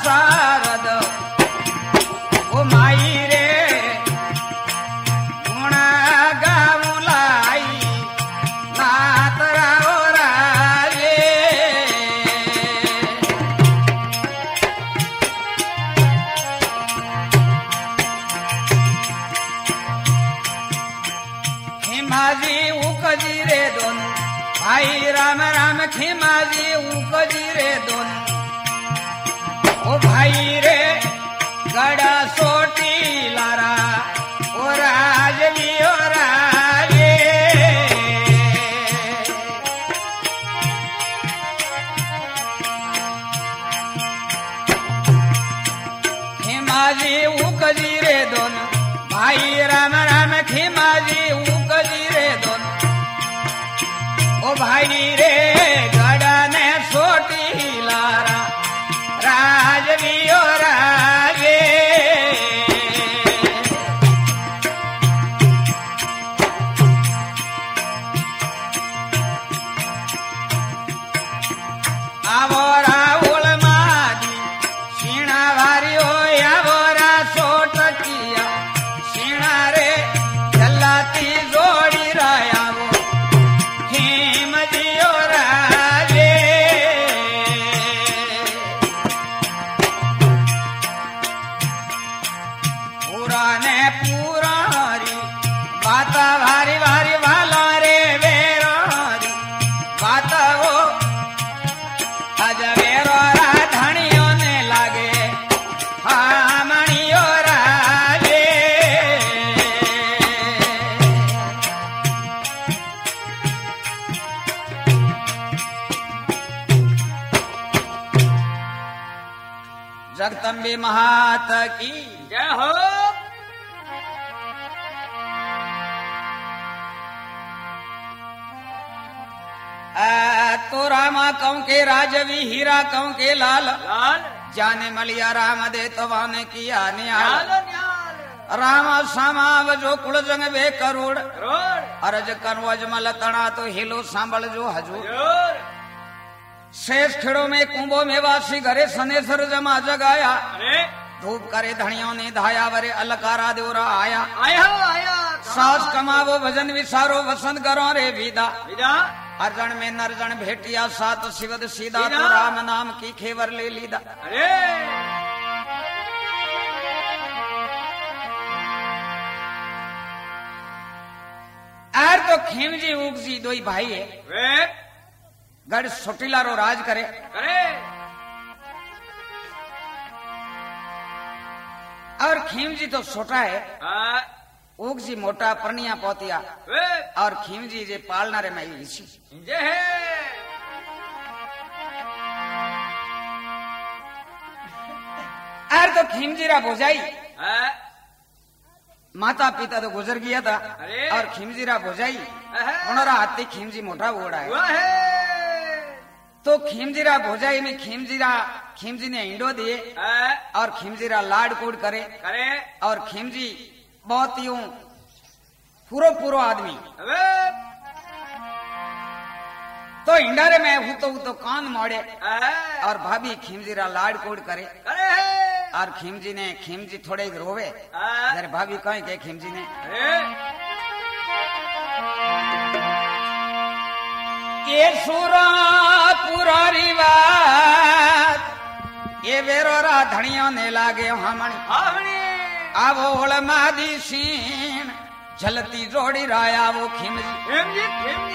सारद ओ माई रे गुण गाऊं लाई नात राओ राजे खिमाजी उकजी रे दोनों भाई राम राम खिमाजी उकजी रे दोनों ओ भाई रे गड़ा सोटी लारा ओ राजवी ओ राजे खिमाजी उकजी रे दोनों भाई राम राम खिमाजी उकजी रे दोनों ओ भाई रे गड़ा ने सोटी लारा राजवी ओ राजे आवोरा उलमादी सीणा भारी हो आवोरा सोटकिया सीणा रे जल्लाती जोड़ी राया वो खीमजी ओ राजे पुराने पुरारी बाता भारी भारी वाला रे वेरारी बाता वो आज वेरो राधणियों ने लागे हामणियों राजे जगदम्बे महात की जय हो। तो रामा कहूं के राजवी हीरा कहूं के लाल लाल जाने मलिया राम दे तो वाने किया नियाल न्याल न्याल रामा सामा जो कुल जंग बे करोड़ रोड अरज करो अजमल तणा तो हिलो सांभल जो हजूर जोर शेष खेड़ो में कुंभो में वासी घरे सनेसर जमा जगाया अरे धूप करे धनियों ने धाया वरे अलकारा देवरा आया आया आया सास कमावो भजन विसारो वसंत करो रे विदा विदा अर्जन में नरजन भेटिया सात शिवद सीधा तो सीधा। राम नाम की खेवर ले लीदा अरे आर तो खेमजी उगजी दो भाई है वे गढ़ सोटिला रो राज करे अरे और खेमजी तो छोटा है आ, उगजी मोटा परनिया पोतिया वे और खीमजी जे पालना रे मैं इसी जय है आर तो खीमजी रा भोजाई आ, माता पिता तो गुजर गया था अरे। और खीमजी रा भोजाई अहे। उनरा हाथी खीमजी मोटा ओड़ा है हुआ है तो खीमजी रा भोजाई में खीमजी ने इंडो दिए आ, और खीमजी रा लाड कूड करे करे और खीमजी बहुत यूं पूरो आदमी वे तो इंडारे में हूँ तो कान मोड़े आ, और भाभी खीमजी रा लाड कूड करे करे है और खीमजी थोड़े रोवे आ, जरे भाभी कहे के खीमजी ने अरे ये सुरा पुरारी बात ये वेरोरा धनियों ने लागे हमण आवणी आवो होल मादी सीन झलती जोड़ी राया वो खीमजी खेमजी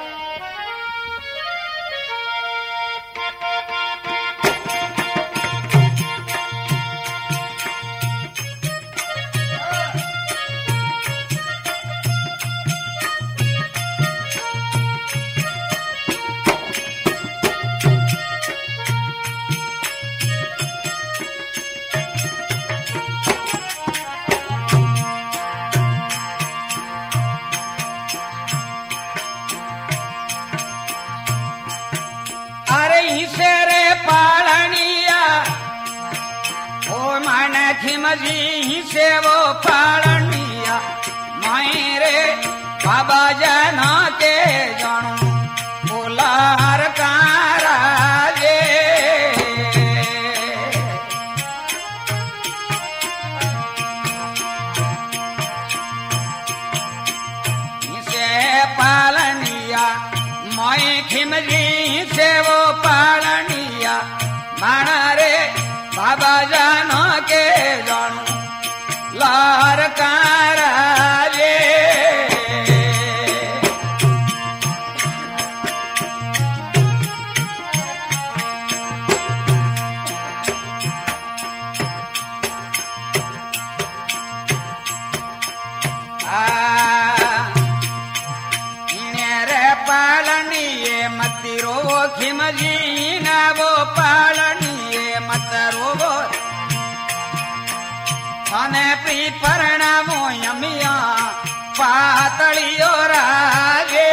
खिमजी से वो पालनिया मायरे बाबा जना के जानो बोलार काराजे खिमजी से वो पालनिया माना रे बाबा जानो के जानो लारकारा रे खिमजी ना वो पालनिए मत रोवो थाने प्री परिणामो यमिया पातलियो राजे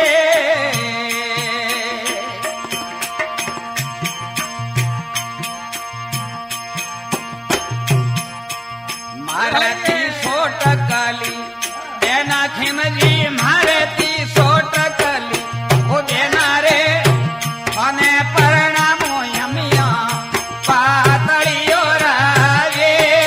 मारे ती सोट कली देना खिमजी मारे ती सोट कली वो देना रे અને પરણામો યમિયા પાતળીઓ રાજે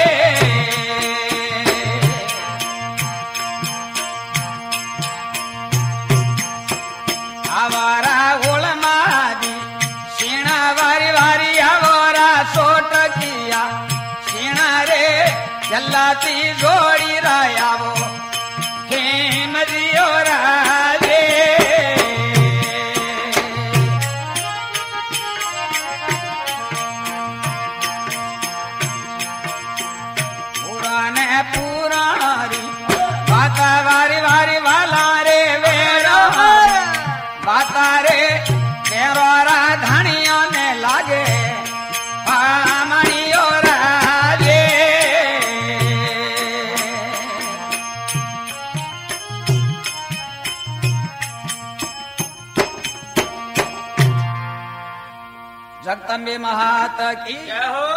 આવારા ઓળમાદી શીણા વારી વારી આવારા સોટકિયા શીણા રે જલ્લાતી જોડી રાયાવો ખેમજીઓ રાજે वारी वारी वाला रे वेरो बाता रे मेरो राधनियों ने लागे मणियो राजे जगदम्बे महात की जय हो।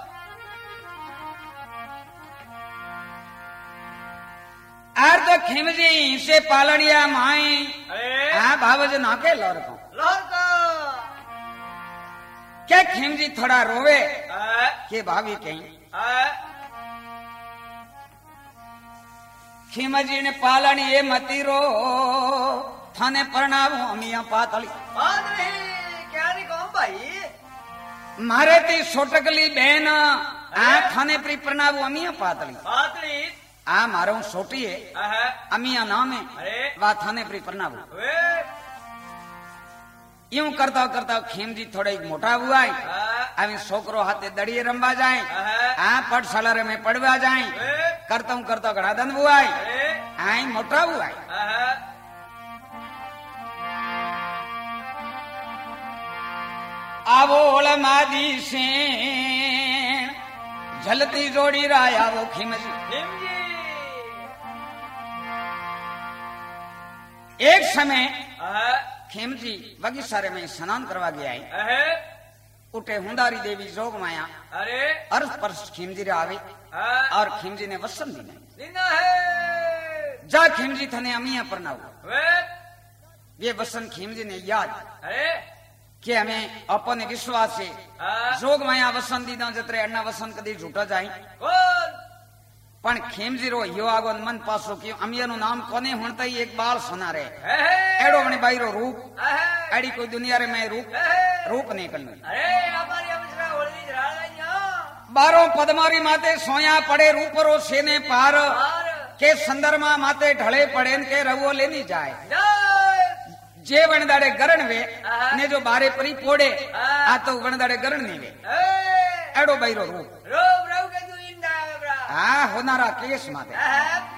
अर्ध खिमजी से पालनिया माई हाँ भावज नाके लौरको क्या खिमजी थोड़ा रोवे के भाभी कहीं खिमजी ने पालनी ये मती रो थाने प्रणाम अमिया पातली क्या नहीं कहूं भाई मारे ती सोटकली बहन थाने प्री प्रणाम अमिया पातली आ मारो सोटी है अमिया नाम है वा थाने प्री प्रणाम यूं करता करता खिमजी थोड़े मोटा हुआ है अभी छोकरो हाथे दड़िए रंबा जाए पाठशाला में पढ़वा जाए करता घड़ा दन हुआ है आई मोटा हुआ है आवोल मादी से झलती जोड़ी राया वो खिमजी एक समय खिमजी बगीचारे में स्नान करवा गया है उठे हुंदारी देवी जोग माया अर्थ पर खिमजी रे आवे और खिमजी ने वसन दीना है जा खिमजी थने अमिया परनाऊ ये वसन खिमजी ने याद कि हमें अपने विश्वास से जोग माया वसन दीदा जतरे अन्ना वसन कदी झूठा जाए पण खिमजी रो यो आगो मन पासो कि अमिया नु नाम कोने हुणता ही एक बाल सुना रे एड़ो मने बाईरो रूप एड़ी कोई दुनिया रे में रूप नहीं करनी बारो पदमारी माते सोया पड़े रूपरो सेने पार के संदर्मा माते ढले पड़े के रवो लेनी जाए जे वणदाड़े गरण वे ने जो बारे परी पोड़े आ तो वणदाड़े गरण नहीं वे एड़ो बाईरो रूप हाँ होनारा केस माते